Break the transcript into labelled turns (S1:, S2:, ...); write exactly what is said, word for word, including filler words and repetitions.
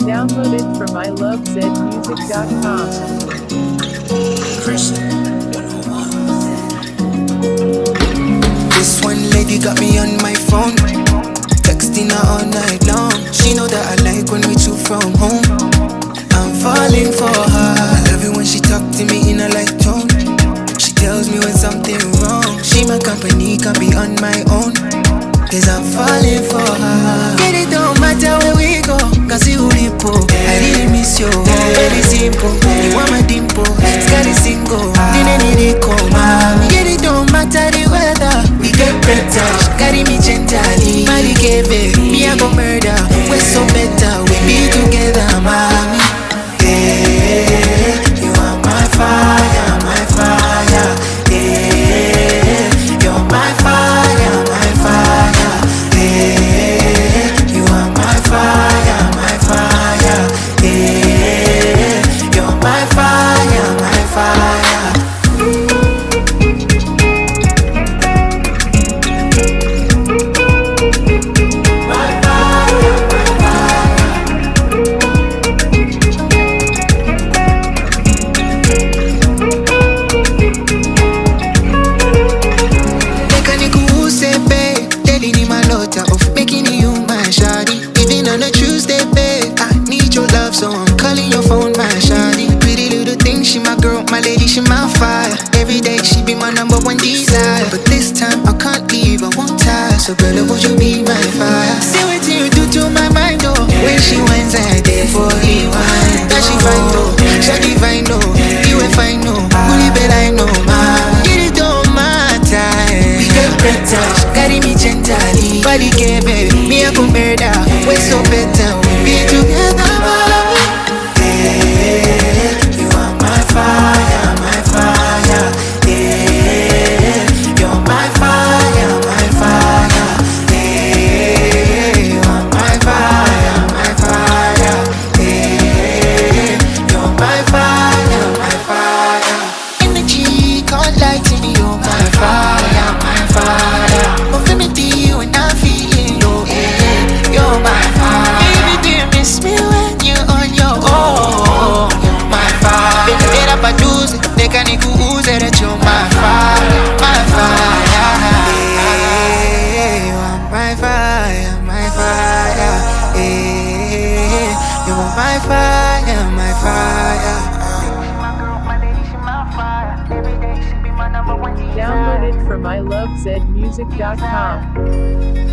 S1: Download it from I love zed music dot com.
S2: This one lady got me on my phone, texting her all night long. She know that I like when we two from home. I'm falling for her. I love it when she talk to me in a light tone. She tells me when something wrong. She my company, can't be on my own, cause I'm falling for her. Get it, don't matter where we go, cause you lipo. I really miss you, very simple. You want my dimple, scary single. Didn't need it, come on. Get it, don't matter the weather, we get better. Carry me gently, Mali gave it. Me I go murder, we're so better. We be together, mommy. Yeah, you are my fire, my fire. Yeah, you're my fire, my fire. Yeah, you are my fire, my fire. Yeah, you're my fire, my fire. So I'm calling your phone, my shawty. Pretty little thing, she my girl, my lady, she my fire. Every day she be my number one desire. But this time I can't leave, I won't tire. So girl, would you be my fire? See what you do to my mind, oh. When she wins, I did for the wine. That she fine, though, she divine, though. You ain't fine, no. Who you bet I know, man. Get it don't matter. We get better, carry me gently. Body gave it, me I go murder. We're so better, we be together, man. My fire, my fire.
S1: Download it from I love zed music dot com.